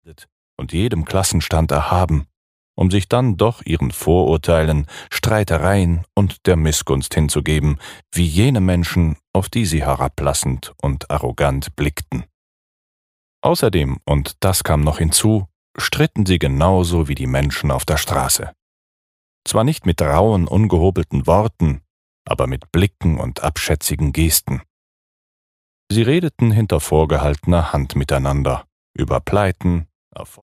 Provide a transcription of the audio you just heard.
und jedem Klassenstand erhaben, um sich dann doch ihren Vorurteilen, Streitereien und der Missgunst hinzugeben, wie jene Menschen, auf die sie herablassend und arrogant blickten. Außerdem, und das kam noch hinzu, stritten sie genauso wie die Menschen auf der Straße. Zwar nicht mit rauen, ungehobelten Worten, aber mit Blicken und abschätzigen Gesten. Sie redeten hinter vorgehaltener Hand miteinander über Pleiten, Erfolg